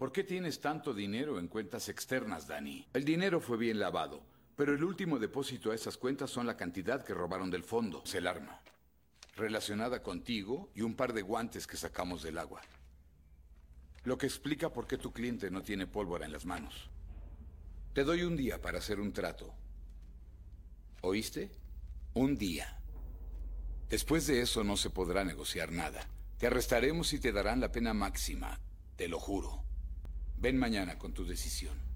¿Por qué tienes tanto dinero en cuentas externas, Danny? El dinero fue bien lavado, pero el último depósito a esas cuentas son la cantidad que robaron del fondo. Es el arma, relacionada contigo y un par de guantes que sacamos del agua. Lo que explica por qué tu cliente no tiene pólvora en las manos. Te doy un día para hacer un trato. ¿Oíste? Un día. Después de eso no se podrá negociar nada. Te arrestaremos y te darán la pena máxima, te lo juro. Ven mañana con tu decisión.